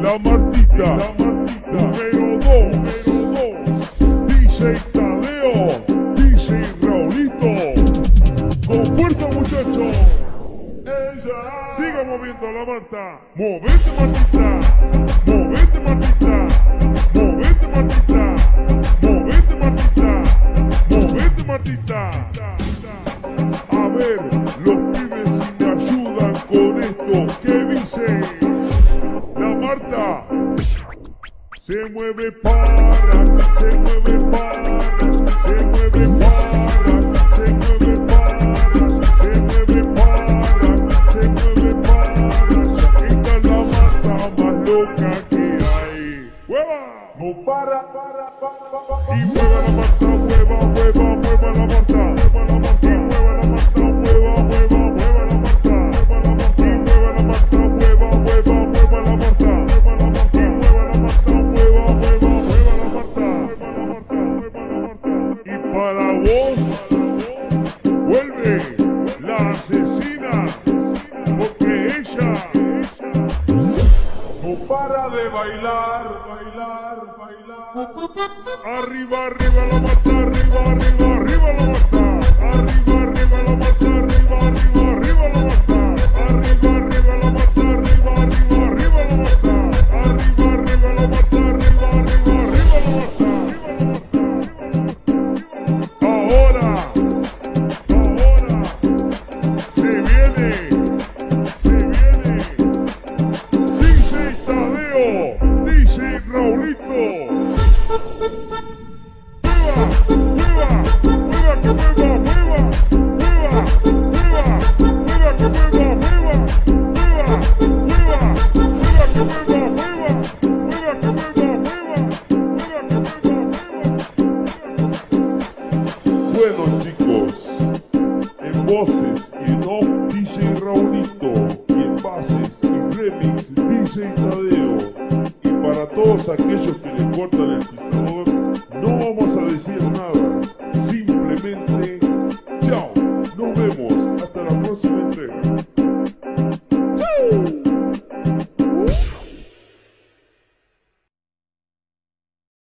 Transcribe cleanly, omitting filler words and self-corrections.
la Martita. Número 2, DJ Tadeo, DJ Raulito. Con fuerza, muchachos. Siga moviendo a la Marta. Movete, Martita. Movete, Martita. Movete, Martita. Movete, Martita. Movete, Martita. A ver, los pibes si me ayudan con esto. ¿Qué dice? La Marta se mueve para, se mueve para, se mueve para, se mueve para, se mueve para, se mueve para. Esta es la Marta más loca que hay. ¡Hueva! No para. Y mueva la Marta, mueva la Marta. Mueva la Marta, y mueva la Marta, mueva la Marta. Y mueva la Marta, mueva la Marta. Y mueva la Marta, mueva la Marta. Y para vos, vuelve la asesina, porque ella no para de bailar. Arriba la Marta, arriba la Marta. Arriba la Marta, arriba la Marta. Arriba la Marta, arriba la Marta. Arriba la Marta, arriba la Marta. Ahora, se viene. DJ Tadeo, DJ Raulito. Bueno, chicos, en voces y en off DJ Raulito, y en bases y remix DJ Tadeo. Y para todos aquellos que les cortan el pisador, no vamos a decir nada, simplemente chao, nos vemos hasta la próxima entrega.